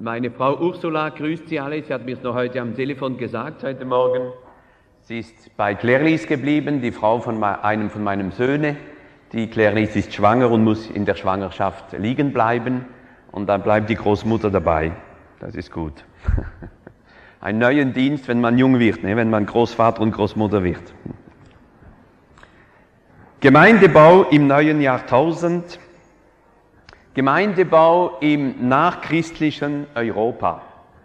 Meine Frau Ursula grüßt Sie alle. Sie hat mir es noch heute am Telefon gesagt, heute Morgen. Sie ist bei Claire-Lise geblieben, die Frau von einem von meinen Söhnen. Die Claire-Lise ist schwanger und muss in der Schwangerschaft liegen bleiben. Und dann bleibt die Großmutter dabei. Das ist gut. Ein neuer Dienst, wenn man jung wird, wenn man Großvater und Großmutter wird. Gemeindebau im neuen Jahrtausend. Gemeindebau im nachchristlichen Europa.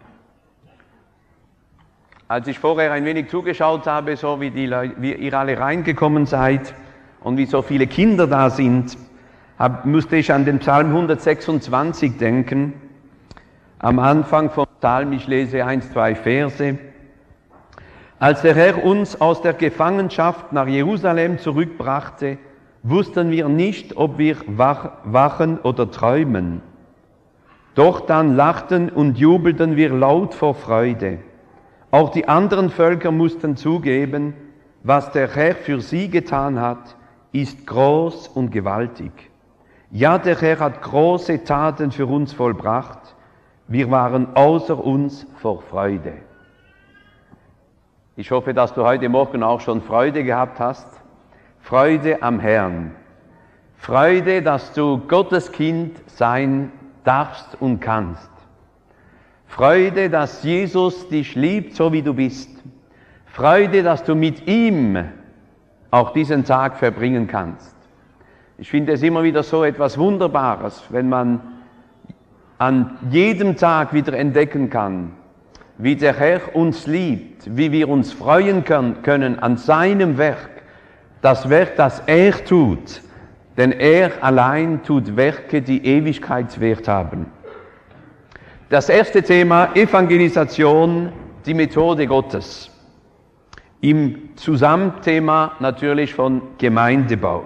Als ich vorher ein wenig zugeschaut habe, so wie ihr alle reingekommen seid und wie so viele Kinder da sind, musste ich an den Psalm 126 denken. Am Anfang vom Psalm, ich lese 1, 2 Verse. Als der Herr uns aus der Gefangenschaft nach Jerusalem zurückbrachte, wussten wir nicht, ob wir wachen oder träumen. Doch dann lachten und jubelten wir laut vor Freude. Auch die anderen Völker mussten zugeben, was der Herr für sie getan hat, ist groß und gewaltig. Ja, der Herr hat große Taten für uns vollbracht. Wir waren außer uns vor Freude. Ich hoffe, dass du heute Morgen auch schon Freude gehabt hast. Freude am Herrn. Freude, dass du Gottes Kind sein darfst und kannst. Freude, dass Jesus dich liebt, so wie du bist. Freude, dass du mit ihm auch diesen Tag verbringen kannst. Ich finde es immer wieder so etwas Wunderbares, wenn man an jedem Tag wieder entdecken kann, wie der Herr uns liebt, wie wir uns freuen können an seinem Werk, das Werk, das er tut, denn er allein tut Werke, die Ewigkeitswert haben. Das erste Thema, Evangelisation, die Methode Gottes. Im Zusammenthema natürlich von Gemeindebau.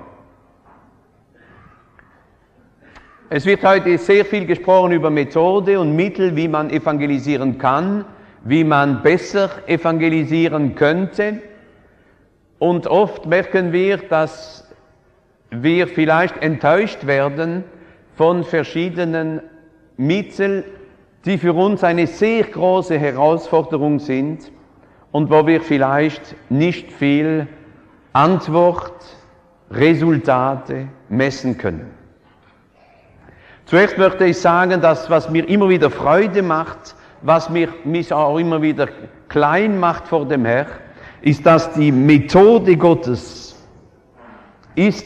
Es wird heute sehr viel gesprochen über Methode und Mittel, wie man evangelisieren kann, wie man besser evangelisieren könnte. Und oft merken wir, dass wir vielleicht enttäuscht werden von verschiedenen Mitteln, die für uns eine sehr große Herausforderung sind und wo wir vielleicht nicht viel Antwort, Resultate messen können. Zuerst möchte ich sagen, dass was mir immer wieder Freude macht, was mich auch immer wieder klein macht vor dem Herrn, ist, dass die Methode Gottes ist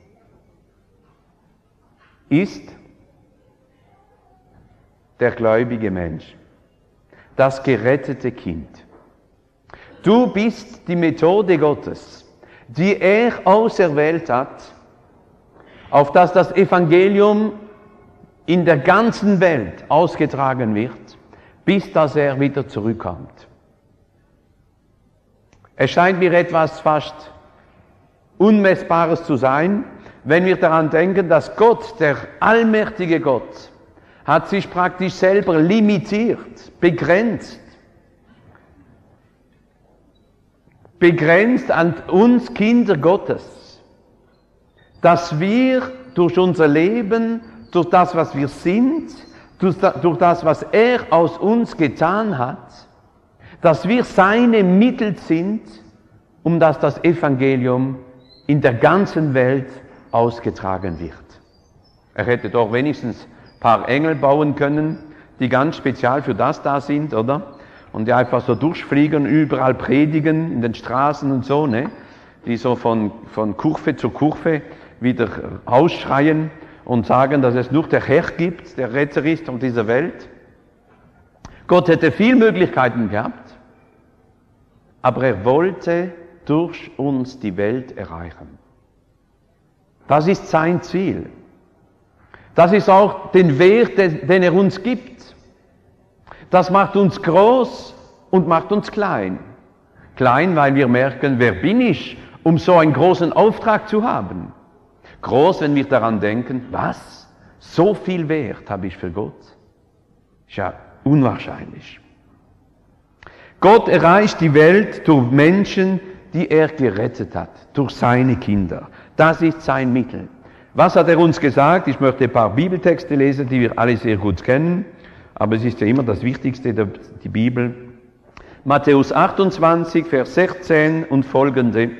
der gläubige Mensch, das gerettete Kind. Du bist die Methode Gottes, die er auserwählt hat, auf dass das Evangelium in der ganzen Welt ausgetragen wird, bis dass er wieder zurückkommt. Es scheint mir etwas fast Unmessbares zu sein, wenn wir daran denken, dass Gott, der allmächtige Gott, hat sich praktisch selber limitiert, begrenzt an uns Kinder Gottes, dass wir durch unser Leben, durch das, was wir sind, durch das, was er aus uns getan hat, dass wir seine Mittel sind, um dass das Evangelium in der ganzen Welt ausgetragen wird. Er hätte doch wenigstens ein paar Engel bauen können, die ganz spezial für das da sind, oder? Und die einfach so durchfliegen, überall predigen, in den Straßen und so, ne? Die so von Kurve zu Kurve wieder ausschreien und sagen, dass es nur der Herr gibt, der Retter ist von dieser Welt. Gott hätte viele Möglichkeiten gehabt, aber er wollte durch uns die Welt erreichen. Das ist sein Ziel. Das ist auch den Wert, den er uns gibt. Das macht uns groß und macht uns klein. Klein, weil wir merken, wer bin ich, um so einen großen Auftrag zu haben. Groß, wenn wir daran denken, was? So viel Wert habe ich für Gott? Ist ja unwahrscheinlich. Gott erreicht die Welt durch Menschen, die er gerettet hat, durch seine Kinder. Das ist sein Mittel. Was hat er uns gesagt? Ich möchte ein paar Bibeltexte lesen, die wir alle sehr gut kennen. aber es ist ja immer das Wichtigste, die Bibel. Matthäus 28, Vers 16 und folgende.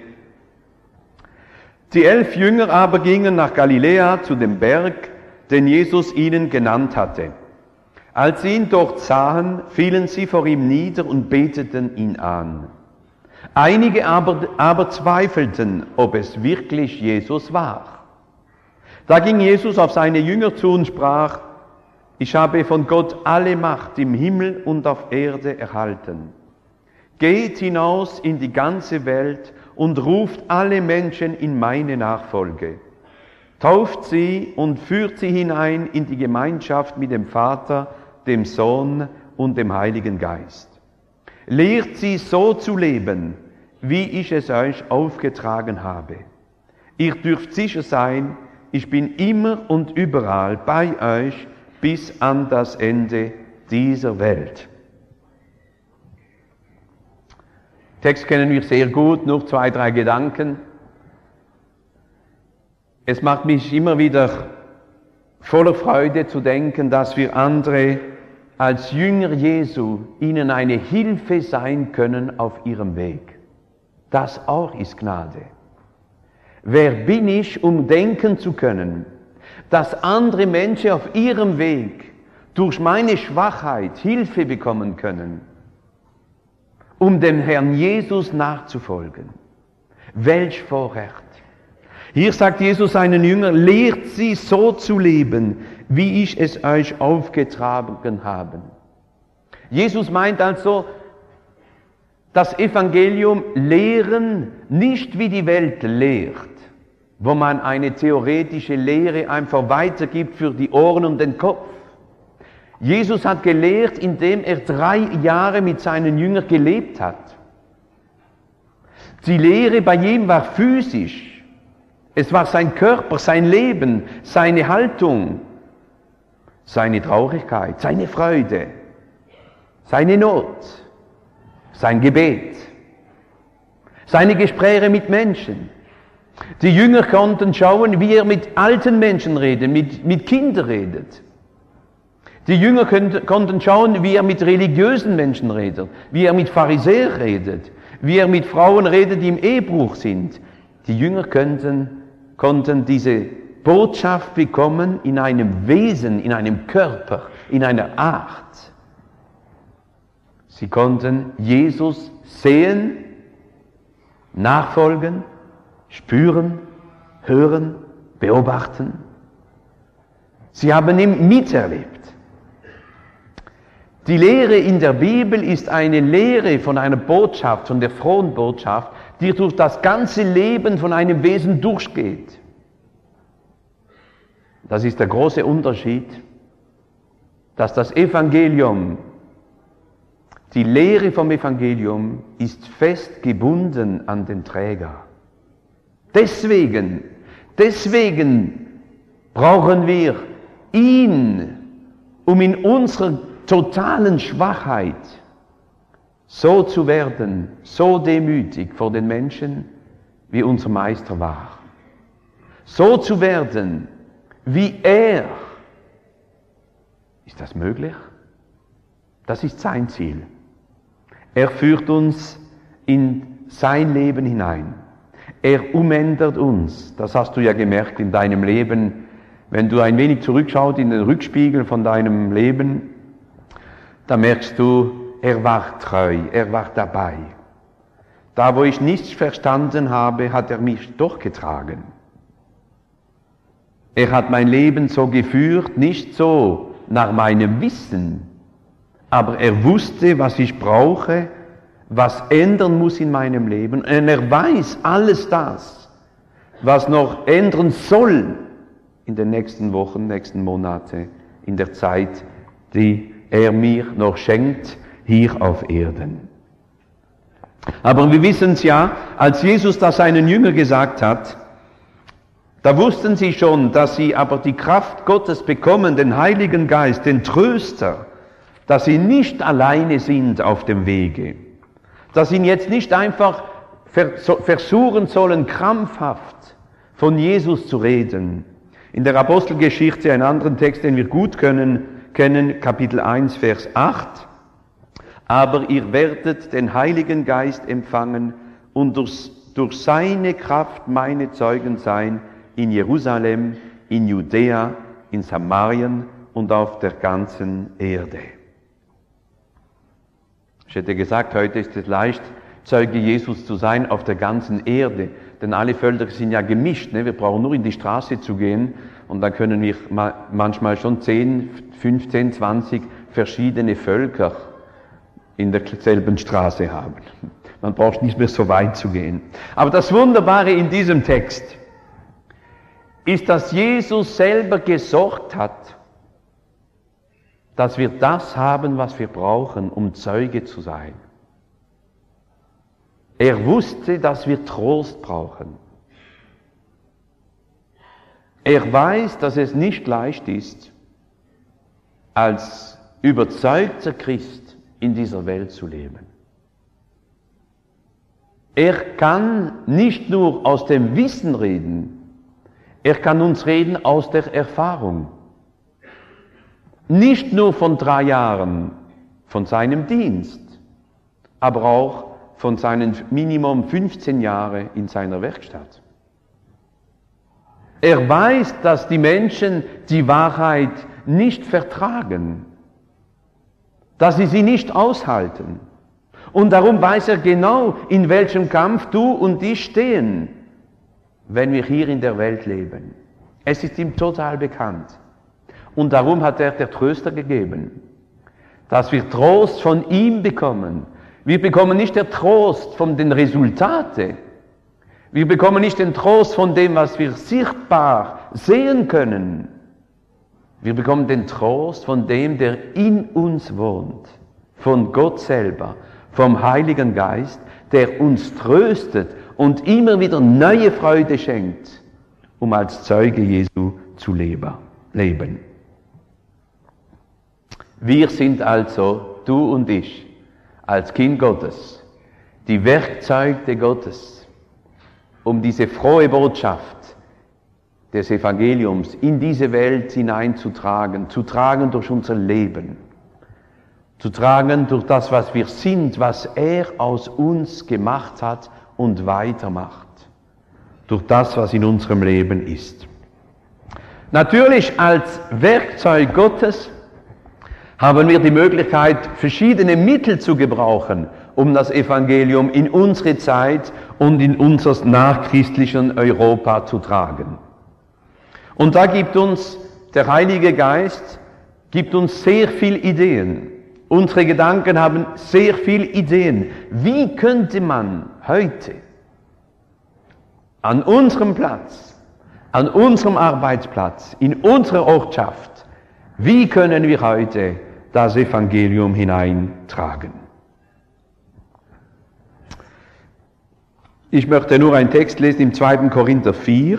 Die 11 Jünger aber gingen nach Galiläa zu dem Berg, den Jesus ihnen genannt hatte. Als sie ihn dort sahen, fielen sie vor ihm nieder und beteten ihn an. Einige aber zweifelten, ob es wirklich Jesus war. Da ging Jesus auf seine Jünger zu und sprach: Ich habe von Gott alle Macht im Himmel und auf Erde erhalten. Geht hinaus in die ganze Welt und ruft alle Menschen in meine Nachfolge. Tauft sie und führt sie hinein in die Gemeinschaft mit dem Vater, dem Sohn und dem Heiligen Geist. Lehrt sie so zu leben, wie ich es euch aufgetragen habe. Ihr dürft sicher sein, ich bin immer und überall bei euch bis an das Ende dieser Welt. Text kennen wir sehr gut, nur 2, 3 Gedanken. Es macht mich immer wieder voller Freude zu denken, dass wir andere als Jünger Jesu ihnen eine Hilfe sein können auf ihrem Weg. Das auch ist Gnade. Wer bin ich, um denken zu können, dass andere Menschen auf ihrem Weg durch meine Schwachheit Hilfe bekommen können, um dem Herrn Jesus nachzufolgen? Welch Vorrecht! Hier sagt Jesus seinen Jüngern: Lehrt sie so zu leben, wie ich es euch aufgetragen habe. Jesus meint also, das Evangelium lehren, nicht wie die Welt lehrt, wo man eine theoretische Lehre einfach weitergibt für die Ohren und den Kopf. Jesus hat gelehrt, indem er 3 Jahre mit seinen Jüngern gelebt hat. Die Lehre bei ihm war physisch. Es war sein Körper, sein Leben, seine Haltung, seine Traurigkeit, seine Freude, seine Not, sein Gebet, seine Gespräche mit Menschen. Die Jünger konnten schauen, wie er mit alten Menschen redet, mit Kindern redet. Die Jünger konnten schauen, wie er mit religiösen Menschen redet, wie er mit Pharisäern redet, wie er mit Frauen redet, die im Ehebruch sind. Die Jünger konnten diese Botschaft bekommen in einem Wesen, in einem Körper, in einer Art. Sie konnten Jesus sehen, nachfolgen, spüren, hören, beobachten. Sie haben ihn miterlebt. Die Lehre in der Bibel ist eine Lehre von einer Botschaft, von der frohen Botschaft, die durch das ganze Leben von einem Wesen durchgeht. Das ist der große Unterschied, dass das Evangelium, die Lehre vom Evangelium ist fest gebunden an den Träger. Deswegen brauchen wir ihn, um in unserer totalen Schwachheit so zu werden, so demütig vor den Menschen, wie unser Meister war. So zu werden, wie er. Ist das möglich? Das ist sein Ziel. Er führt uns in sein Leben hinein. Er umändert uns. Das hast du ja gemerkt in deinem Leben. Wenn du ein wenig zurückschaust in den Rückspiegel von deinem Leben, da merkst du, er war treu, er war dabei. Da, wo ich nichts verstanden habe, hat er mich durchgetragen. Er hat mein Leben so geführt, nicht so nach meinem Wissen, aber er wusste, was ich brauche, was ändern muss in meinem Leben. Und er weiß alles das, was noch ändern soll in den nächsten Wochen, nächsten Monaten, in der Zeit, die er mir noch schenkt, hier auf Erden. Aber wir wissen es ja, als Jesus das seinen Jüngern gesagt hat, da wussten sie schon, dass sie aber die Kraft Gottes bekommen, den Heiligen Geist, den Tröster, dass sie nicht alleine sind auf dem Wege, dass sie jetzt nicht einfach versuchen sollen, krampfhaft von Jesus zu reden. In der Apostelgeschichte, einen anderen Text, den wir gut können, kennen, Kapitel 1, Vers 8. Aber ihr werdet den Heiligen Geist empfangen und durch seine Kraft meine Zeugen sein in Jerusalem, in Judäa, in Samarien und auf der ganzen Erde. Ich hätte gesagt, heute ist es leicht, Zeuge Jesus zu sein auf der ganzen Erde, denn alle Völker sind ja gemischt. Ne? Wir brauchen nur in die Straße zu gehen und dann können wir manchmal schon 10, 15, 20 verschiedene Völker in derselben Straße haben. Man braucht nicht mehr so weit zu gehen. Aber das Wunderbare in diesem Text ist, dass Jesus selber gesorgt hat, dass wir das haben, was wir brauchen, um Zeuge zu sein. Er wusste, dass wir Trost brauchen. Er weiß, dass es nicht leicht ist, als überzeugter Christ in dieser Welt zu leben. Er kann nicht nur aus dem Wissen reden, er kann uns reden aus der Erfahrung. Nicht nur von 3 Jahren von seinem Dienst, aber auch von seinen Minimum 15 Jahren in seiner Werkstatt. Er weiß, dass die Menschen die Wahrheit nicht vertragen, dass sie nicht aushalten. Und darum weiß er genau, in welchem Kampf du und ich stehen, wenn wir hier in der Welt leben. Es ist ihm total bekannt. Und darum hat er der Tröster gegeben, dass wir Trost von ihm bekommen. Wir bekommen nicht den Trost von den Resultaten. Wir bekommen nicht den Trost von dem, was wir sichtbar sehen können. Wir bekommen den Trost von dem, der in uns wohnt, von Gott selber, vom Heiligen Geist, der uns tröstet und immer wieder neue Freude schenkt, um als Zeuge Jesu zu leben. Wir sind also, du und ich, als Kind Gottes, die Werkzeuge Gottes, um diese frohe Botschaft des Evangeliums in diese Welt hineinzutragen, zu tragen durch unser Leben, zu tragen durch das, was wir sind, was er aus uns gemacht hat und weitermacht, durch das, was in unserem Leben ist. Natürlich als Werkzeug Gottes haben wir die Möglichkeit, verschiedene Mittel zu gebrauchen, um das Evangelium in unsere Zeit und in unser nachchristlichen Europa zu tragen. Und da gibt uns der Heilige Geist, gibt uns sehr viele Ideen. Unsere Gedanken haben sehr viele Ideen. Wie könnte man heute an unserem Platz, an unserem Arbeitsplatz, in unserer Ortschaft, wie können wir heute das Evangelium hineintragen? Ich möchte nur einen Text lesen im 2. Korinther 4,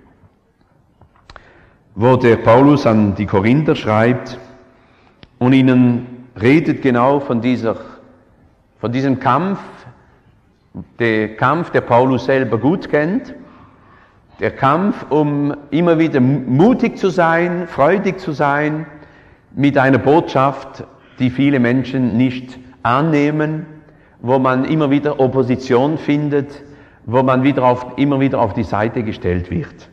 wo der Paulus an die Korinther schreibt und ihnen redet genau von diesem Kampf, der Kampf, der Paulus selber gut kennt, der Kampf, um immer wieder mutig zu sein, freudig zu sein, mit einer Botschaft, die viele Menschen nicht annehmen, wo man immer wieder Opposition findet, wo man immer wieder auf die Seite gestellt wird.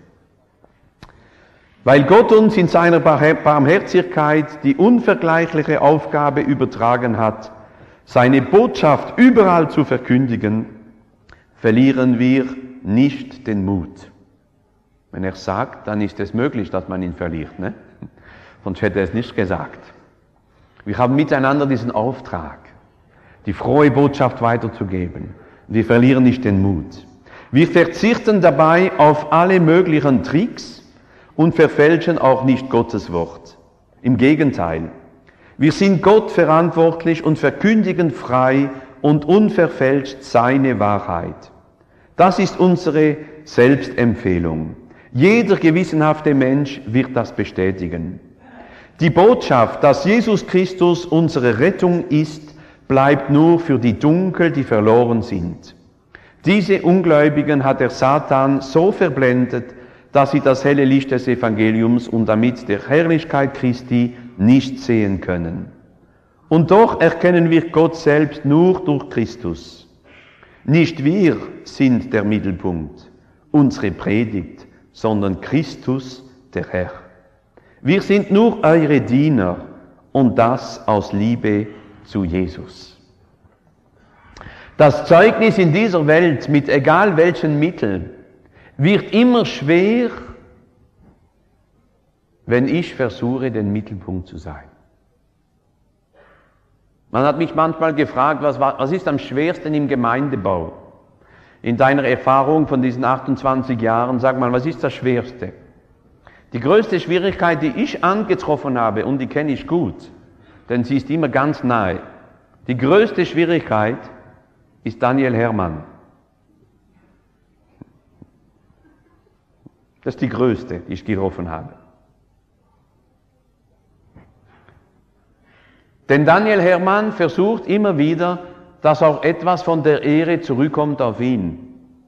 Weil Gott uns in seiner Barmherzigkeit die unvergleichliche Aufgabe übertragen hat, seine Botschaft überall zu verkündigen, verlieren wir nicht den Mut. Wenn er sagt, dann ist es möglich, dass man ihn verliert, ne? Sonst hätte er es nicht gesagt. Wir haben miteinander diesen Auftrag, die frohe Botschaft weiterzugeben. Wir verlieren nicht den Mut. Wir verzichten dabei auf alle möglichen Tricks und verfälschen auch nicht Gottes Wort. Im Gegenteil, wir sind Gott verantwortlich und verkündigen frei und unverfälscht seine Wahrheit. Das ist unsere Selbstempfehlung. Jeder gewissenhafte Mensch wird das bestätigen. Die Botschaft, dass Jesus Christus unsere Rettung ist, bleibt nur für die Dunkel, die verloren sind. Diese Ungläubigen hat der Satan so verblendet, dass sie das helle Licht des Evangeliums und damit der Herrlichkeit Christi nicht sehen können. Und doch erkennen wir Gott selbst nur durch Christus. Nicht wir sind der Mittelpunkt, unsere Predigt, sondern Christus, der Herr. Wir sind nur eure Diener und das aus Liebe zu Jesus. Das Zeugnis in dieser Welt mit egal welchen Mitteln wird immer schwer, wenn ich versuche, den Mittelpunkt zu sein. Man hat mich manchmal gefragt, was ist am schwersten im Gemeindebau? In deiner Erfahrung von diesen 28 Jahren, sag mal, was ist das Schwerste? Die größte Schwierigkeit, die ich angetroffen habe, und die kenne ich gut, denn sie ist immer ganz nahe. Die größte Schwierigkeit ist Daniel Hermann. Das ist die größte, die ich getroffen habe. Denn Daniel Hermann versucht immer wieder, dass auch etwas von der Ehre zurückkommt auf ihn.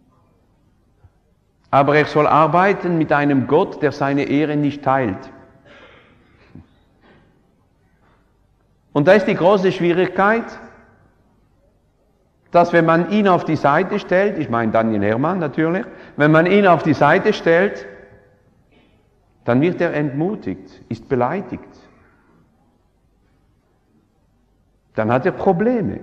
Aber er soll arbeiten mit einem Gott, der seine Ehre nicht teilt. Und da ist die große Schwierigkeit, dass wenn man ihn auf die Seite stellt, ich meine Daniel Hermann natürlich, wenn man ihn auf die Seite stellt, dann wird er entmutigt, ist beleidigt. Dann hat er Probleme.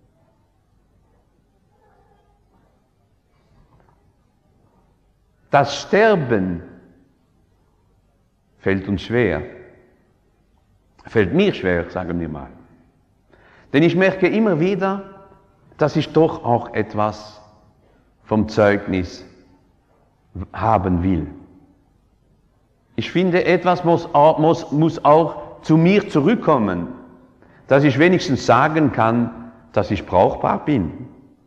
Das Sterben fällt uns schwer. Fällt mir schwer, sagen wir mal. Denn ich merke immer wieder, dass ich doch auch etwas vom Zeugnis haben will. Ich finde, etwas muss auch zu mir zurückkommen, dass ich wenigstens sagen kann, dass ich brauchbar bin.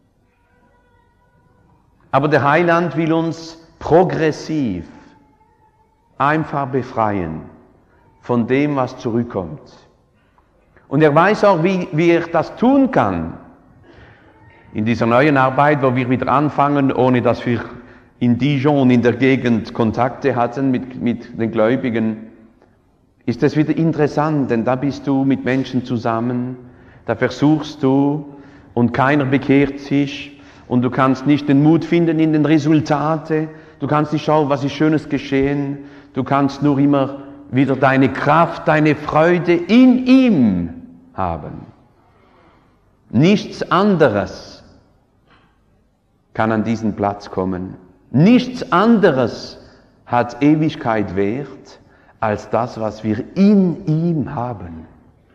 Aber der Heiland will uns progressiv einfach befreien von dem, was zurückkommt. Und er weiß auch, wie er das tun kann. In dieser neuen Arbeit, wo wir wieder anfangen, ohne dass wir in Dijon, in der Gegend Kontakte hatten mit den Gläubigen, ist es wieder interessant, denn da bist du mit Menschen zusammen, da versuchst du und keiner bekehrt sich und du kannst nicht den Mut finden in den Resultaten, du kannst nicht schauen, was ist Schönes geschehen, du kannst nur immer wieder deine Kraft, deine Freude in ihm haben. Nichts anderes kann an diesen Platz kommen. Nichts anderes hat Ewigkeit wert, als das, was wir in ihm haben.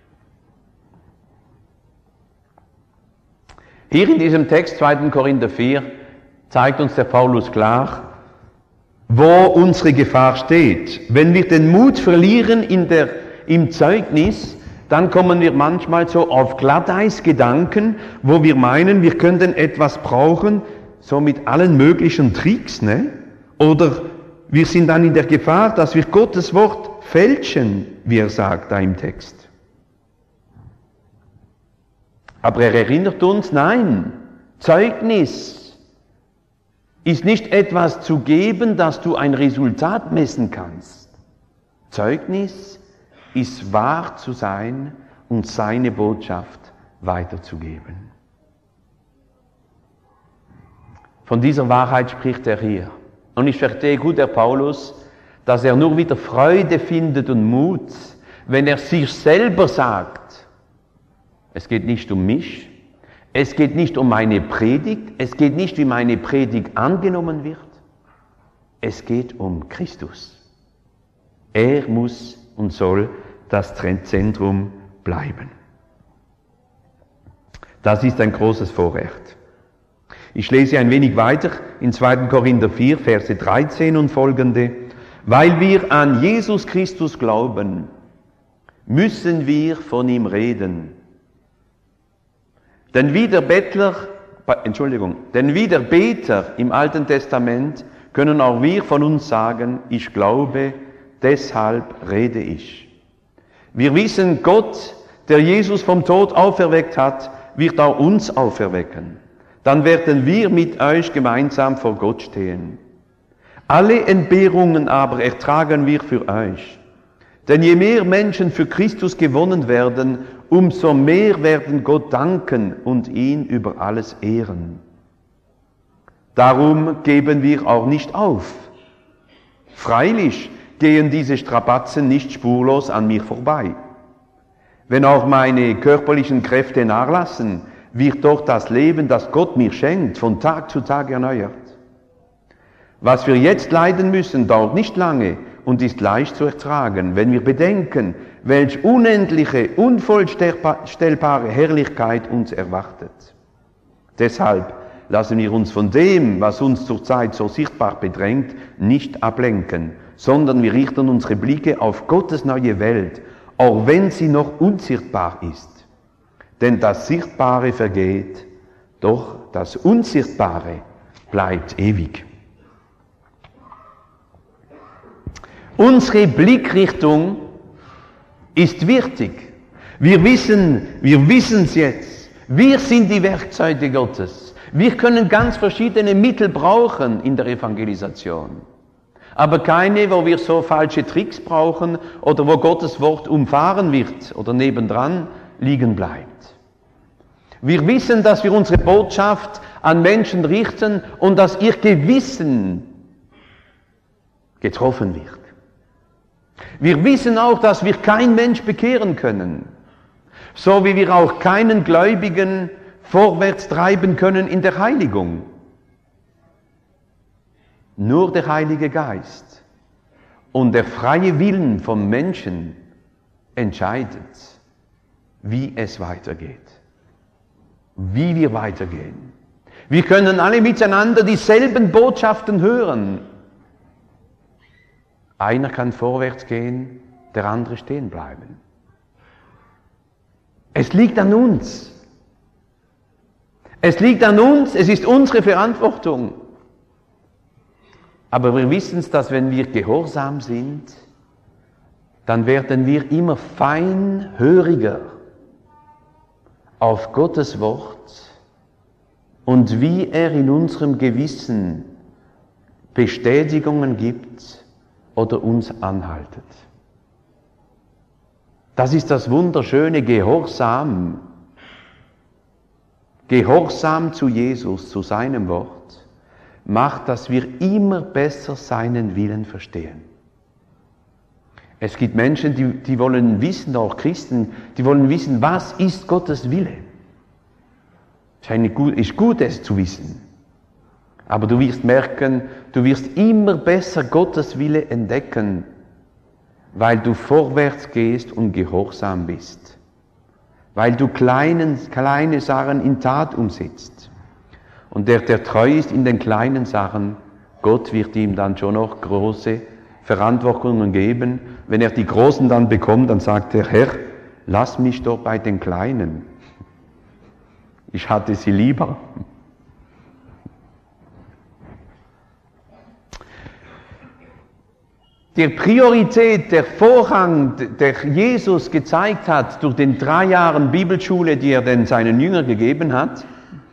Hier in diesem Text, 2. Korinther 4, zeigt uns der Paulus klar, wo unsere Gefahr steht. Wenn wir den Mut verlieren im Zeugnis, dann kommen wir manchmal so auf Glatteis-Gedanken, wo wir meinen, wir könnten etwas brauchen, so mit allen möglichen Tricks, ne? Oder wir sind dann in der Gefahr, dass wir Gottes Wort fälschen, wie er sagt da im Text. Aber er erinnert uns, nein, Zeugnis ist nicht etwas zu geben, dass du ein Resultat messen kannst. Zeugnis ist wahr zu sein und seine Botschaft weiterzugeben. Von dieser Wahrheit spricht er hier. Und ich verstehe gut, der Paulus, dass er nur wieder Freude findet und Mut, wenn er sich selber sagt, es geht nicht um mich, es geht nicht um meine Predigt, es geht nicht, wie meine Predigt angenommen wird, es geht um Christus. Er muss und soll das Zentrum bleiben. Das ist ein großes Vorrecht. Ich lese ein wenig weiter in 2. Korinther 4, Verse 13 und folgende. Weil wir an Jesus Christus glauben, müssen wir von ihm reden. Denn wie der Beter im Alten Testament können auch wir von uns sagen, ich glaube, deshalb rede ich. Wir wissen, Gott, der Jesus vom Tod auferweckt hat, wird auch uns auferwecken. Dann werden wir mit euch gemeinsam vor Gott stehen. Alle Entbehrungen aber ertragen wir für euch, Denn je mehr Menschen für Christus gewonnen werden, umso mehr werden Gott danken und ihn über alles ehren. Darum geben wir auch nicht auf. Freilich gehen diese Strapazen nicht spurlos an mir vorbei. Wenn auch meine körperlichen Kräfte nachlassen, wird doch das Leben, das Gott mir schenkt, von Tag zu Tag erneuert. Was wir jetzt leiden müssen, dauert nicht lange und ist leicht zu ertragen, wenn wir bedenken, welch unendliche, unvorstellbare Herrlichkeit uns erwartet. Deshalb lassen wir uns von dem, was uns zurzeit so sichtbar bedrängt, nicht ablenken, sondern wir richten unsere Blicke auf Gottes neue Welt, auch wenn sie noch unsichtbar ist. Denn das Sichtbare vergeht, doch das Unsichtbare bleibt ewig. Unsere Blickrichtung ist wichtig. Wir wissen es jetzt. Wir sind die Werkzeuge Gottes. Wir können ganz verschiedene Mittel brauchen in der Evangelisation. Aber keine, wo wir so falsche Tricks brauchen oder wo Gottes Wort umfahren wird oder nebendran liegen bleibt. Wir wissen, dass wir unsere Botschaft an Menschen richten und dass ihr Gewissen getroffen wird. Wir wissen auch, dass wir kein Mensch bekehren können, so wie wir auch keinen Gläubigen vorwärts treiben können in der Heiligung. Nur der Heilige Geist und der freie Willen vom Menschen entscheidet, wie es weitergeht, wie wir weitergehen. Wir können alle miteinander dieselben Botschaften hören. Einer kann vorwärts gehen, der andere stehen bleiben. Es liegt an uns. Es liegt an uns, es ist unsere Verantwortung. Aber wir wissen es, dass wenn wir gehorsam sind, dann werden wir immer feinhöriger auf Gottes Wort und wie er in unserem Gewissen Bestätigungen gibt oder uns anhaltet. Das ist das wunderschöne Gehorsam. Gehorsam zu Jesus, zu seinem Wort, macht, dass wir immer besser seinen Willen verstehen. Es gibt Menschen, die wollen wissen, auch Christen, die wollen wissen, was ist Gottes Wille. Es ist gut, es zu wissen. Aber du wirst merken, du wirst immer besser Gottes Wille entdecken, weil du vorwärts gehst und gehorsam bist. Weil du kleine Sachen in Tat umsetzt. Und der treu ist in den kleinen Sachen, Gott wird ihm dann schon noch große Verantwortungen geben. Wenn er die großen dann bekommt, dann sagt er, Herr, lass mich doch bei den Kleinen. Ich hatte sie lieber. Der Priorität, der Vorrang, der Jesus gezeigt hat durch den 3 Jahren Bibelschule, die er denn seinen Jüngern gegeben hat,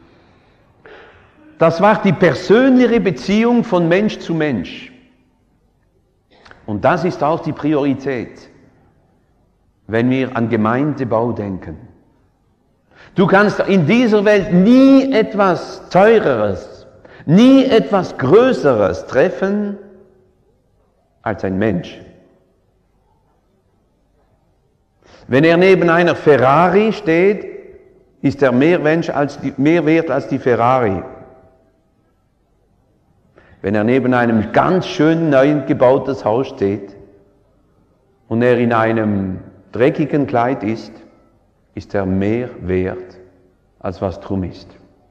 das war die persönliche Beziehung von Mensch zu Mensch. Und das ist auch die Priorität, wenn wir an Gemeindebau denken. Du kannst in dieser Welt nie etwas Teureres, nie etwas Größeres treffen als ein Mensch. Wenn er neben einer Ferrari steht, ist er mehr wert als die Ferrari. Wenn er neben einem ganz schön neu gebautes Haus steht und er in einem dreckigen Kleid ist er mehr wert, als was drum ist.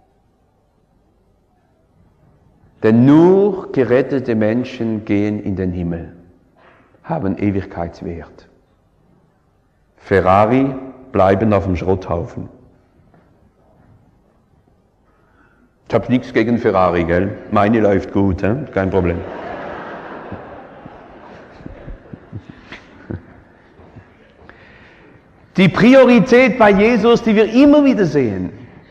Denn nur gerettete Menschen gehen in den Himmel, haben Ewigkeitswert. Ferrari bleiben auf dem Schrotthaufen. Ich habe nichts gegen Ferrari, gell? Meine läuft gut, kein Problem. Die Priorität bei Jesus, die wir immer wieder sehen,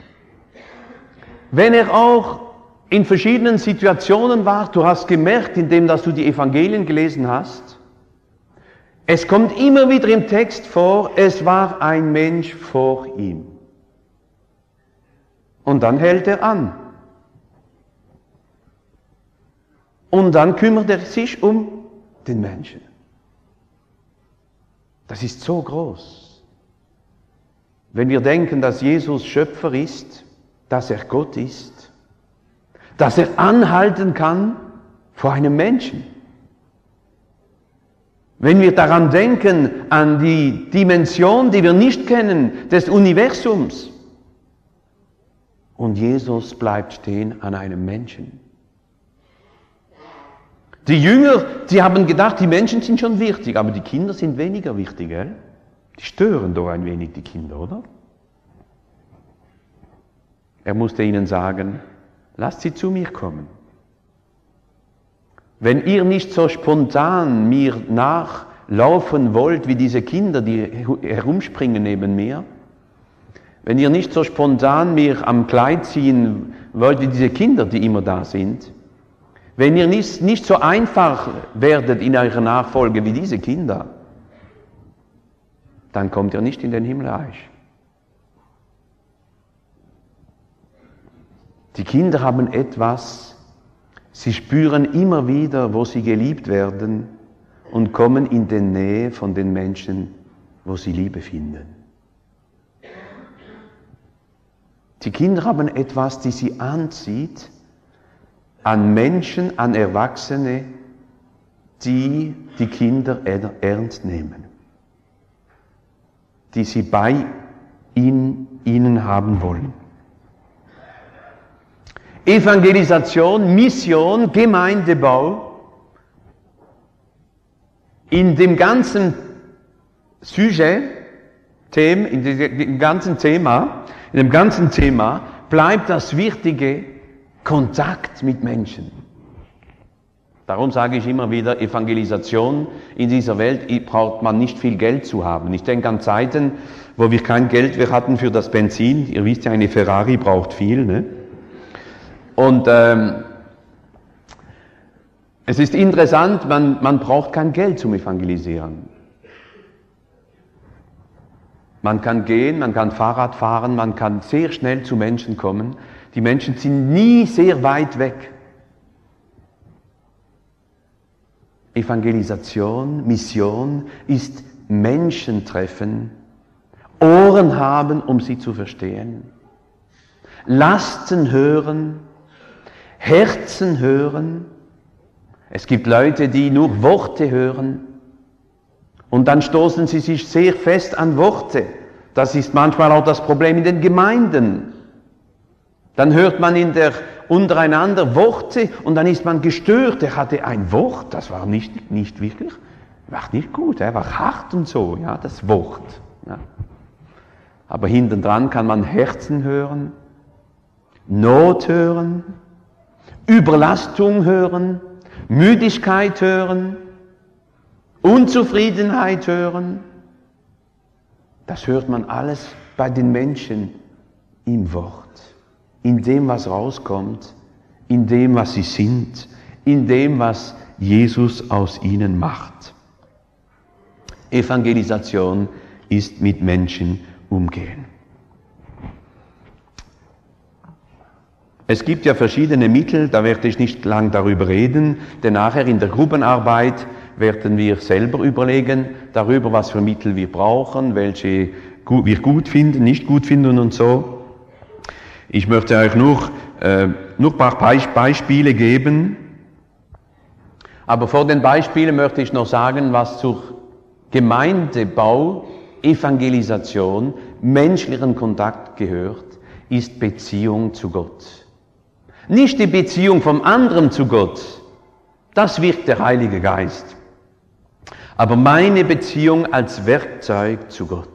wenn er auch in verschiedenen Situationen war, du hast gemerkt, indem dass du die Evangelien gelesen hast, Es kommt immer wieder im Text vor, es war ein Mensch vor ihm. Und dann hält er an. Und dann kümmert er sich um den Menschen. Das ist so groß. Wenn wir denken, dass Jesus Schöpfer ist, dass er Gott ist, dass er anhalten kann vor einem Menschen. Wenn wir daran denken, an die Dimension, die wir nicht kennen, des Universums. Und Jesus bleibt stehen an einem Menschen. Die Jünger, die haben gedacht, die Menschen sind schon wichtig, aber die Kinder sind weniger wichtig, gell? Die stören doch ein wenig die Kinder, oder? Er musste ihnen sagen, lasst sie zu mir kommen. Wenn ihr nicht so spontan mir nachlaufen wollt, wie diese Kinder, die herumspringen neben mir, wenn ihr nicht so spontan mir am Kleid ziehen wollt, wie diese Kinder, die immer da sind, wenn ihr nicht so einfach werdet in eurer Nachfolge wie diese Kinder, dann kommt ihr nicht in den Himmelreich. Die Kinder haben etwas, sie spüren immer wieder, wo sie geliebt werden und kommen in die Nähe von den Menschen, wo sie Liebe finden. Die Kinder haben etwas, die sie anzieht, an Menschen, an Erwachsene, die die Kinder ernst nehmen, die sie bei ihnen haben wollen. Evangelisation, Mission, Gemeindebau, in dem ganzen Sujet, in dem ganzen Thema bleibt das Wichtige Kontakt mit Menschen. Darum sage ich immer wieder, Evangelisation in dieser Welt braucht man nicht viel Geld zu haben. Ich denke an Zeiten, wo wir kein Geld mehr hatten für das Benzin. Ihr wisst ja, eine Ferrari braucht viel, ne? Und es ist interessant, man braucht kein Geld zum Evangelisieren. Man kann gehen, man kann Fahrrad fahren, man kann sehr schnell zu Menschen kommen. Die Menschen sind nie sehr weit weg. Evangelisation, Mission ist Menschen treffen, Ohren haben, um sie zu verstehen, Lasten hören, Herzen hören. Es gibt Leute, die nur Worte hören und dann stoßen sie sich sehr fest an Worte. Das ist manchmal auch das Problem in den Gemeinden. Dann hört man untereinander Worte und dann ist man gestört. Er hatte ein Wort, das war nicht wirklich, war nicht gut, er war hart und so, ja, das Wort. Ja. Aber hinten dran kann man Herzen hören, Not hören, Überlastung hören, Müdigkeit hören, Unzufriedenheit hören. Das hört man alles bei den Menschen im Wort, in dem, was rauskommt, in dem, was sie sind, in dem, was Jesus aus ihnen macht. Evangelisation ist mit Menschen umgehen. Es gibt ja verschiedene Mittel, da werde ich nicht lang darüber reden, denn nachher in der Gruppenarbeit werden wir selber überlegen darüber, was für Mittel wir brauchen, welche wir gut finden, nicht gut finden und so. Ich möchte euch nur ein paar Beispiele geben, aber vor den Beispielen möchte ich noch sagen, was zur Gemeindebau, Evangelisation, menschlichen Kontakt gehört, ist Beziehung zu Gott. Nicht die Beziehung vom anderen zu Gott, das wirkt der Heilige Geist, aber meine Beziehung als Werkzeug zu Gott.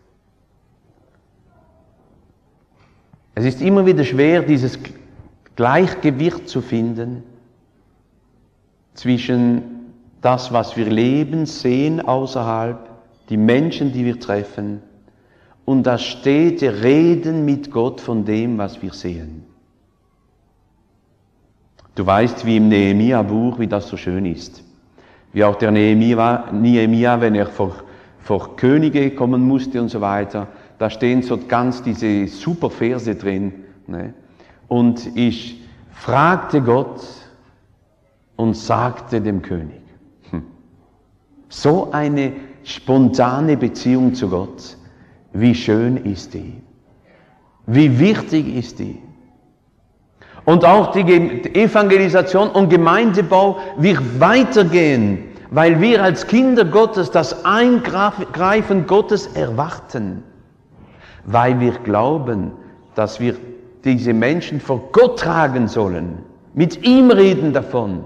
Es ist immer wieder schwer, dieses Gleichgewicht zu finden zwischen das, was wir leben, sehen außerhalb, die Menschen, die wir treffen, und das stete Reden mit Gott von dem, was wir sehen. Du weißt, wie im Nehemia-Buch, wie das so schön ist. Wie auch der Nehemia, wenn er vor Könige kommen musste und so weiter. Da stehen so ganz diese super Verse drin. Ne? Und ich fragte Gott und sagte dem König. So eine spontane Beziehung zu Gott, wie schön ist die? Wie wichtig ist die? Und auch die Evangelisation und Gemeindebau wird weitergehen, weil wir als Kinder Gottes das Eingreifen Gottes erwarten, weil wir glauben, dass wir diese Menschen vor Gott tragen sollen, mit ihm reden davon.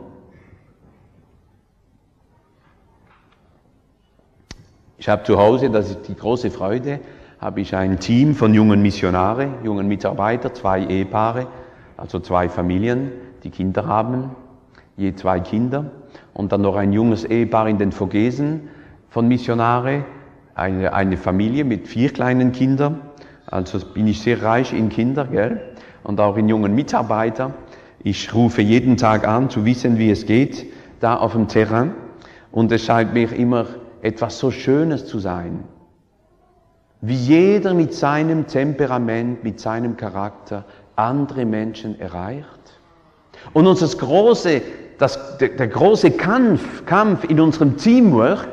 Ich habe zu Hause, das ist die große Freude, habe ich ein Team von jungen Missionare, jungen Mitarbeiter, 2 Ehepaare, also 2 Familien, die Kinder haben, je 2 Kinder. Und dann noch ein junges Ehepaar in den Vogesen von Missionare, eine Familie mit 4 kleinen Kindern. Also bin ich sehr reich in Kinder, gell? Und auch in jungen Mitarbeiter. Ich rufe jeden Tag an, zu wissen, wie es geht, da auf dem Terrain. Und es scheint mir immer etwas so Schönes zu sein. Wie jeder mit seinem Temperament, mit seinem Charakter andere Menschen erreicht. Und der große Kampf in unserem Teamwork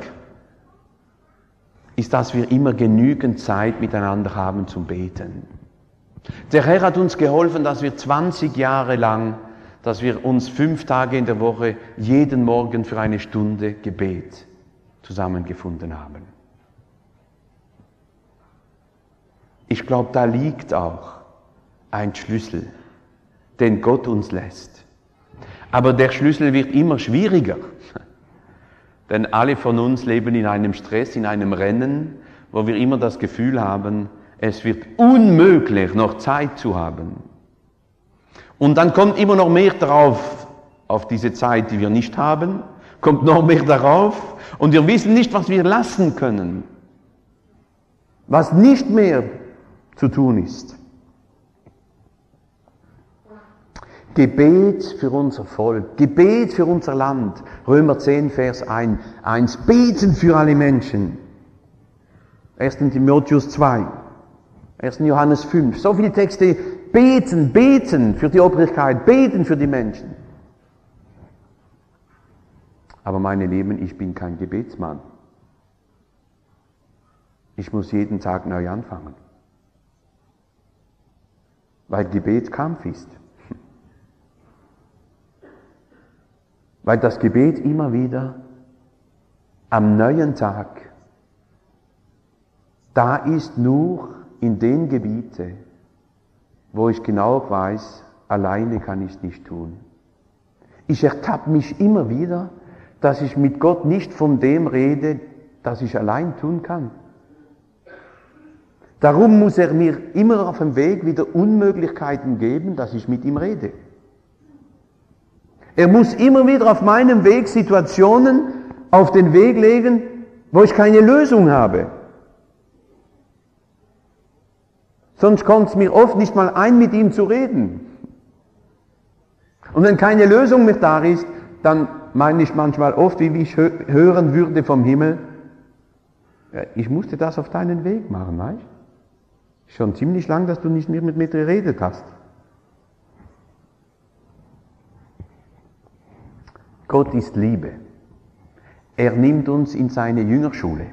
ist, dass wir immer genügend Zeit miteinander haben zum Beten. Der Herr hat uns geholfen, dass wir 20 Jahre lang, dass wir uns 5 Tage in der Woche jeden Morgen für eine Stunde Gebet zusammengefunden haben. Ich glaube, da liegt auch ein Schlüssel, den Gott uns lässt. Aber der Schlüssel wird immer schwieriger, denn alle von uns leben in einem Stress, in einem Rennen, wo wir immer das Gefühl haben, es wird unmöglich, noch Zeit zu haben. Und dann kommt immer noch mehr drauf, auf diese Zeit, die wir nicht haben, kommt noch mehr darauf und wir wissen nicht, was wir lassen können, was nicht mehr zu tun ist. Gebet für unser Volk, Gebet für unser Land. Römer 10, Vers 1. Beten für alle Menschen. 1. Timotheus 2. 1. Johannes 5. So viele Texte. Beten für die Obrigkeit, beten für die Menschen. Aber meine Lieben, ich bin kein Gebetsmann. Ich muss jeden Tag neu anfangen. Weil Gebet Kampf ist. Weil das Gebet immer wieder am neuen Tag da ist, nur in den Gebieten, wo ich genau weiß, alleine kann ich es nicht tun. Ich ertappe mich immer wieder, dass ich mit Gott nicht von dem rede, das ich allein tun kann. Darum muss er mir immer auf dem Weg wieder Unmöglichkeiten geben, dass ich mit ihm rede. Er muss immer wieder auf meinem Weg Situationen auf den Weg legen, wo ich keine Lösung habe. Sonst kommt es mir oft nicht mal ein, mit ihm zu reden. Und wenn keine Lösung mehr da ist, dann meine ich manchmal oft, wie ich hören würde vom Himmel, ja, ich musste das auf deinen Weg machen, weißt du? Schon ziemlich lang, dass du nicht mehr mit mir geredet hast. Gott ist Liebe. Er nimmt uns in seine Jüngerschule.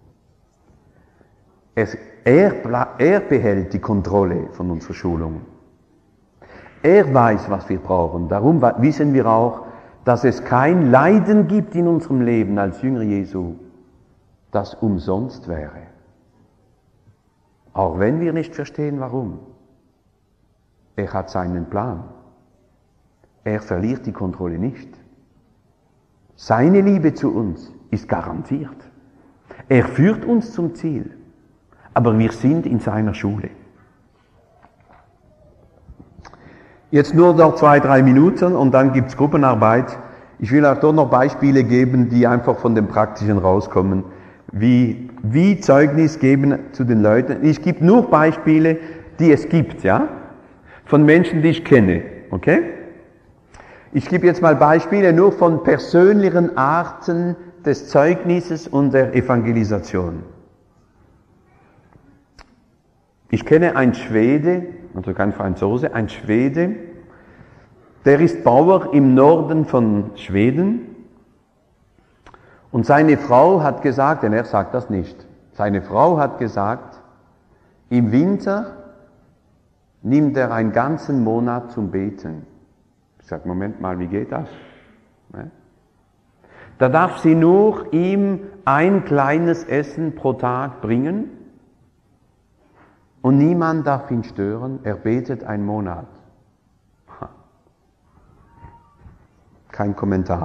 Er behält die Kontrolle von unserer Schulung. Er weiß, was wir brauchen. Darum wissen wir auch, dass es kein Leiden gibt in unserem Leben als Jünger Jesu, das umsonst wäre. Auch wenn wir nicht verstehen, warum. Er hat seinen Plan. Er verliert die Kontrolle nicht. Seine Liebe zu uns ist garantiert. Er führt uns zum Ziel. Aber wir sind in seiner Schule. Jetzt nur noch 2-3 Minuten und dann gibt's Gruppenarbeit. Ich will auch dort noch Beispiele geben, die einfach von dem Praktischen rauskommen. Wie Zeugnis geben zu den Leuten. Ich gebe nur Beispiele, die es gibt, ja? Von Menschen, die ich kenne. Okay? Ich gebe jetzt mal Beispiele nur von persönlichen Arten des Zeugnisses und der Evangelisation. Ich kenne einen Schwede, also kein Franzose, ein Schwede, der ist Bauer im Norden von Schweden und seine Frau hat gesagt, denn er sagt das nicht, seine Frau hat gesagt, im Winter nimmt er einen ganzen Monat zum Beten. Ich sage, Moment mal, wie geht das? Da darf sie nur ihm ein kleines Essen pro Tag bringen und niemand darf ihn stören, er betet einen Monat. Kein Kommentar.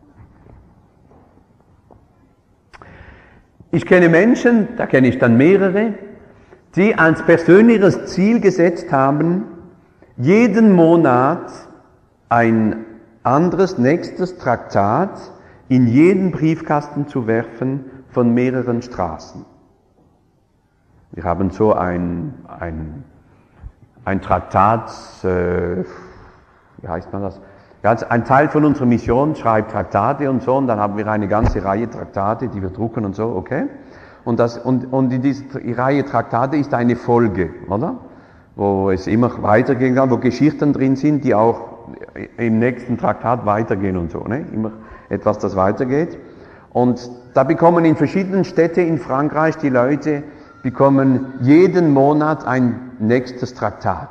Ich kenne Menschen, da kenne ich dann mehrere, die als persönliches Ziel gesetzt haben, jeden Monat ein anderes, nächstes Traktat in jeden Briefkasten zu werfen von mehreren Straßen. Wir haben so ein Traktat, wie heißt man das? Ja, ein Teil von unserer Mission schreibt Traktate und so, und dann haben wir eine ganze Reihe Traktate, die wir drucken und so, okay? Und in dieser Reihe Traktate ist eine Folge, oder? Wo es immer weitergehen kann, wo Geschichten drin sind, die auch im nächsten Traktat weitergehen und so, ne? Immer etwas, das weitergeht. Und da bekommen in verschiedenen Städten in Frankreich die Leute bekommen jeden Monat ein nächstes Traktat.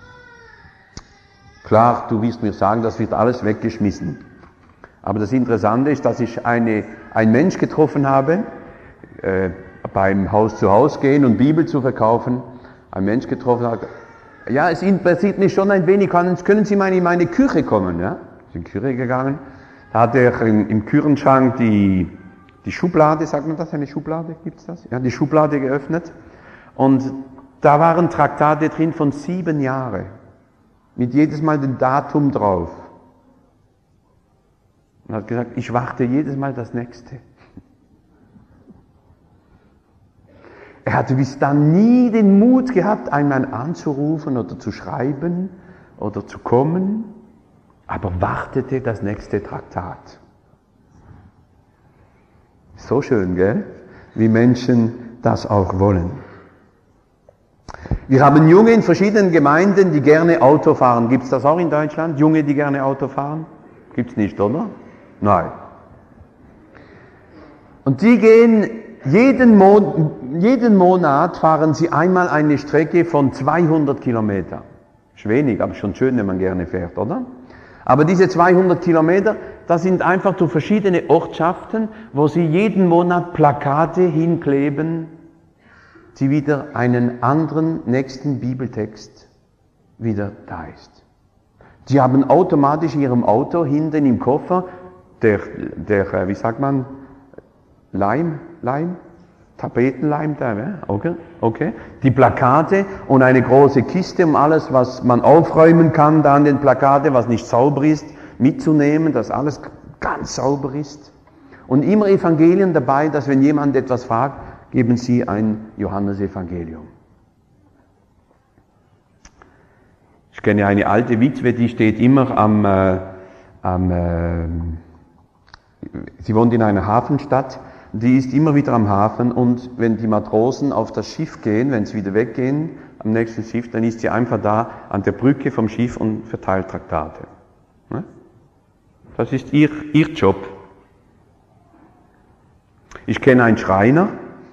Klar, du wirst mir sagen, das wird alles weggeschmissen. Aber das Interessante ist, dass ich einen Mensch getroffen habe, beim Haus zu Haus gehen und Bibel zu verkaufen, ein Mensch getroffen hat, ja, es interessiert mich schon ein wenig, können Sie mal in meine Küche kommen? Ja? Ist in die Küche gegangen, da hat er im Küchenschrank die Schublade, sagt man das, eine Schublade, gibt's das? Ja, die Schublade geöffnet und da waren Traktate drin von 7 Jahren, mit jedes Mal dem Datum drauf. Und hat gesagt, ich warte jedes Mal das nächste. Er hatte bis dann nie den Mut gehabt, einmal anzurufen oder zu schreiben oder zu kommen, aber wartete das nächste Traktat. So schön, gell? Wie Menschen das auch wollen. Wir haben Junge in verschiedenen Gemeinden, die gerne Auto fahren. Gibt es das auch in Deutschland? Junge, die gerne Auto fahren? Gibt es nicht, oder? Nein. Und die gehen jeden Monat fahren sie einmal eine Strecke von 200 Kilometer. Ist wenig, aber schon schön, wenn man gerne fährt, oder? Aber diese 200 Kilometer, das sind einfach durch verschiedene Ortschaften, wo sie jeden Monat Plakate hinkleben, die wieder einen anderen nächsten Bibeltext wieder da ist. Die haben automatisch in ihrem Auto hinten im Koffer wie sagt man, Leim, Tapetenleim da, ja? Okay. Die Plakate und eine große Kiste, um alles, was man aufräumen kann, da an den Plakate, was nicht sauber ist, mitzunehmen, dass alles ganz sauber ist. Und immer Evangelien dabei, dass wenn jemand etwas fragt, geben sie ein Johannesevangelium. Ich kenne eine alte Witwe, die steht immer sie wohnt in einer Hafenstadt, die ist immer wieder am Hafen und wenn die Matrosen auf das Schiff gehen, wenn sie wieder weggehen, am nächsten Schiff, dann ist sie einfach da an der Brücke vom Schiff und verteilt Traktate. Das ist ihr Job. Ich kenne einen Schreiner,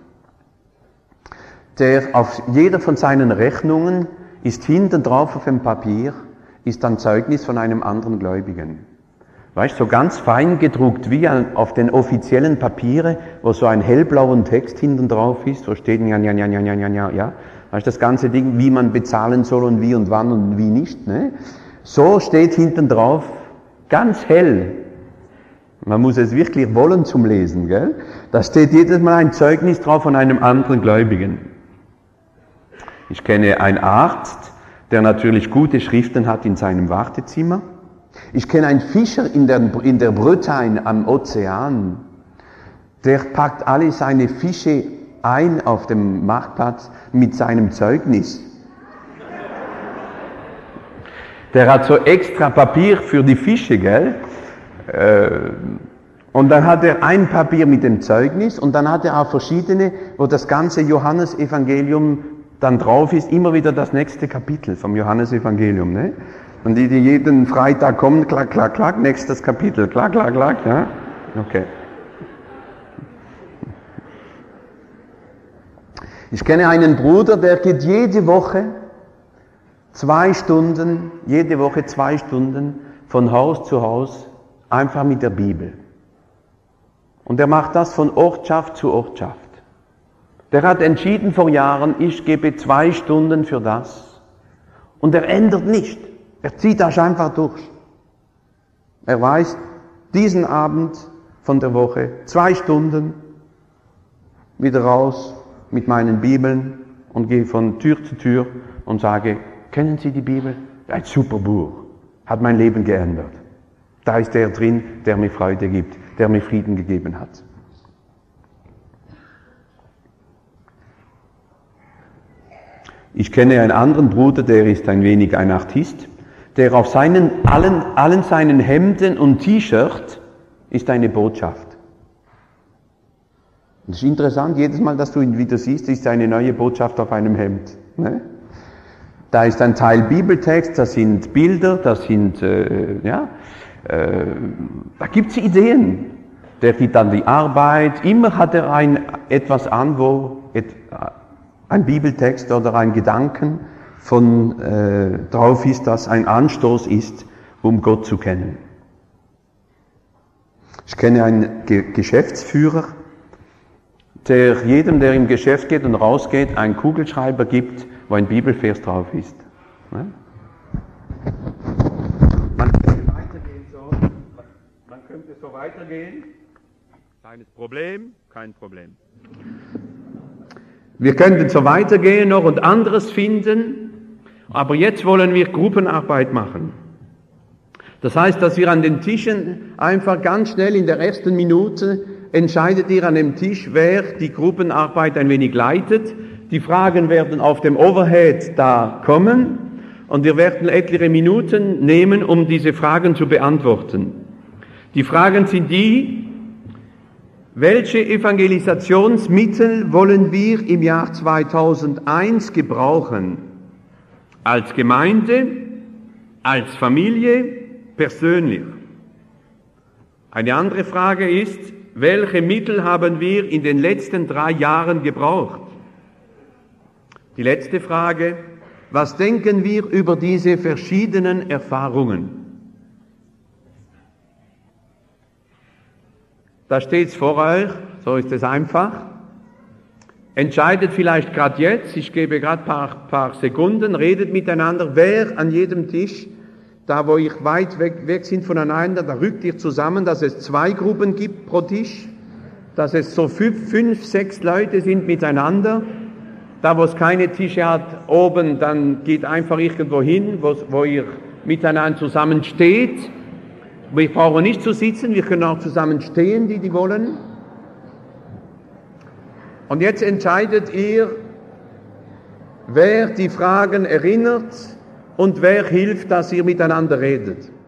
der auf jeder von seinen Rechnungen ist hinten drauf auf dem Papier, ist ein Zeugnis von einem anderen Gläubigen. Weißt du, so ganz fein gedruckt, wie auf den offiziellen Papieren, wo so ein hellblauen Text hinten drauf ist, wo steht ja. Weißt du, das ganze Ding, wie man bezahlen soll und wie und wann und wie nicht, ne? So steht hinten drauf, ganz hell. Man muss es wirklich wollen zum Lesen, gell? Da steht jedes Mal ein Zeugnis drauf von einem anderen Gläubigen. Ich kenne einen Arzt, der natürlich gute Schriften hat in seinem Wartezimmer. Ich kenne einen Fischer in der Bretagne am Ozean, der packt alle seine Fische ein auf dem Marktplatz mit seinem Zeugnis. Der hat so extra Papier für die Fische, gell? Und dann hat er ein Papier mit dem Zeugnis und dann hat er auch verschiedene, wo das ganze Johannesevangelium dann drauf ist, immer wieder das nächste Kapitel vom Johannesevangelium, ne? Und die jeden Freitag kommen, klack, klack, klack, nächstes Kapitel, klack, klack, klack, ja? Okay. Ich kenne einen Bruder, der geht jede Woche 2 Stunden von Haus zu Haus, einfach mit der Bibel. Und er macht das von Ortschaft zu Ortschaft. Der hat entschieden vor Jahren, ich gebe 2 Stunden für das. Und er ändert nicht. Er zieht das einfach durch. Er weiß, diesen Abend von der Woche, 2 Stunden, wieder raus mit meinen Bibeln und gehe von Tür zu Tür und sage, kennen Sie die Bibel? Ein super Buch, hat mein Leben geändert. Da ist der drin, der mir Freude gibt, der mir Frieden gegeben hat. Ich kenne einen anderen Bruder, der ist ein wenig ein Artist, der auf allen seinen Hemden und T-Shirt ist eine Botschaft. Das ist interessant, jedes Mal, dass du ihn wieder siehst, ist eine neue Botschaft auf einem Hemd. Ne? Da ist ein Teil Bibeltext, das sind Bilder, das sind, da gibt es Ideen. Der geht an die Arbeit, immer hat er etwas an, wo ein Bibeltext oder ein Gedanken drauf ist, das ein Anstoß ist, um Gott zu kennen. Ich kenne einen Geschäftsführer, der jedem, der im Geschäft geht und rausgeht, einen Kugelschreiber gibt, wo ein Bibelvers drauf ist. Man könnte so weitergehen. Kleines Problem, kein Problem. Wir könnten so weitergehen noch und anderes finden, aber jetzt wollen wir Gruppenarbeit machen. Das heißt, dass wir an den Tischen einfach ganz schnell in der ersten Minute entscheidet ihr an dem Tisch, wer die Gruppenarbeit ein wenig leitet. Die Fragen werden auf dem Overhead da kommen und wir werden etliche Minuten nehmen, um diese Fragen zu beantworten. Die Fragen sind die: Welche Evangelisationsmittel wollen wir im Jahr 2001 gebrauchen? Als Gemeinde, als Familie, persönlich. Eine andere Frage ist: Welche Mittel haben wir in den letzten 3 Jahren gebraucht? Die letzte Frage: Was denken wir über diese verschiedenen Erfahrungen? Da steht's vor euch, so ist es einfach. Entscheidet vielleicht gerade jetzt, ich gebe gerade paar Sekunden, redet miteinander, wer an jedem Tisch, da wo ihr weit weg sind voneinander, da rückt ihr zusammen, dass es 2 Gruppen gibt pro Tisch, dass es so 5, 6 Leute sind miteinander. Da wo es keine Tische hat oben, dann geht einfach irgendwo hin, wo ihr miteinander zusammen steht. Wir brauchen nicht zu sitzen, wir können auch zusammen stehen, die wollen. Und jetzt entscheidet ihr, wer die Fragen erinnert und wer hilft, dass ihr miteinander redet.